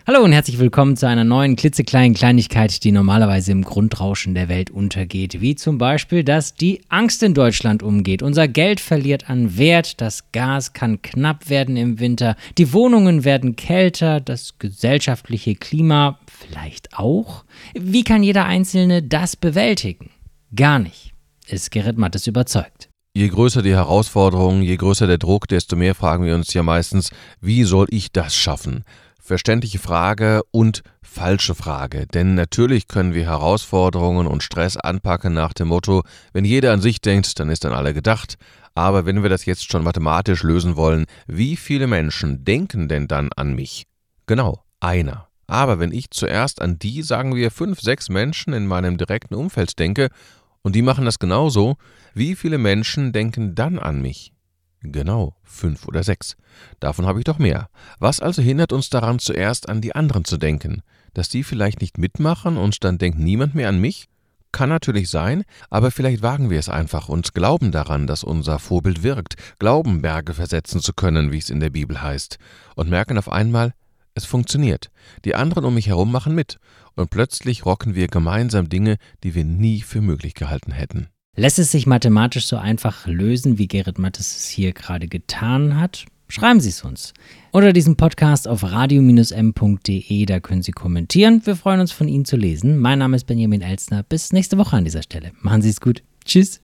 Hallo und herzlich willkommen zu einer neuen klitzekleinen Kleinigkeit, die normalerweise im Grundrauschen der Welt untergeht. Wie zum Beispiel, dass die Angst in Deutschland umgeht. Unser Geld verliert an Wert, das Gas kann knapp werden im Winter, die Wohnungen werden kälter, das gesellschaftliche Klima vielleicht auch. Wie kann jeder Einzelne das bewältigen? Gar nicht, ist Gerrit Mattes überzeugt. Je größer die Herausforderung, je größer der Druck, desto mehr fragen wir uns ja meistens, wie soll ich das schaffen? Verständliche Frage und falsche Frage, denn natürlich können wir Herausforderungen und Stress anpacken nach dem Motto, wenn jeder an sich denkt, dann ist an alle gedacht. Aber wenn wir das jetzt schon mathematisch lösen wollen, wie viele Menschen denken denn dann an mich? Genau, einer. Aber wenn ich zuerst an die, sagen wir 5, 6 Menschen in meinem direkten Umfeld denke und die machen das genauso, wie viele Menschen denken dann an mich? Genau, 5 oder 6. Davon habe ich doch mehr. Was also hindert uns daran, zuerst an die anderen zu denken? Dass die vielleicht nicht mitmachen und dann denkt niemand mehr an mich? Kann natürlich sein, aber vielleicht wagen wir es einfach und glauben daran, dass unser Vorbild wirkt, glauben, Berge versetzen zu können, wie es in der Bibel heißt, und merken auf einmal, es funktioniert. Die anderen um mich herum machen mit und plötzlich rocken wir gemeinsam Dinge, die wir nie für möglich gehalten hätten. Lässt es sich mathematisch so einfach lösen, wie Gerrit Mattes es hier gerade getan hat? Schreiben Sie es uns. Unter diesem Podcast auf radio-m.de, da können Sie kommentieren. Wir freuen uns, von Ihnen zu lesen. Mein Name ist Benjamin Elstner. Bis nächste Woche an dieser Stelle. Machen Sie es gut. Tschüss.